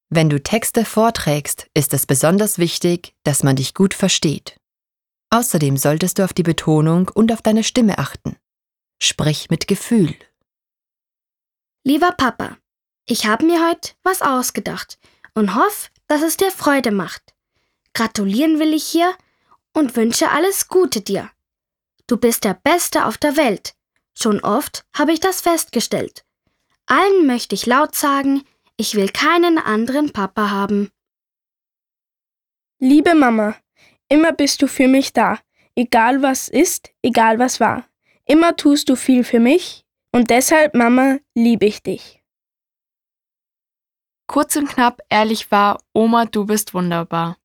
Wenn du Texte vorträgst, ist es besonders wichtig, dass man dich gut versteht. Außerdem solltest du auf die Betonung und auf deine Stimme achten. Sprich mit Gefühl. Lieber Papa, ich habe mir heute was ausgedacht und hoffe, dass es dir Freude macht. Gratulieren will ich hier und wünsche alles Gute dir. Du bist der Beste auf der Welt. Schon oft habe ich das festgestellt. Allen möchte ich laut sagen, ich will keinen anderen Papa haben. Liebe Mama, immer bist du für mich da. Egal was ist, egal was war. Immer tust du viel für mich und deshalb, Mama, liebe ich dich. Kurz und knapp, ehrlich wahr, Oma, du bist wunderbar.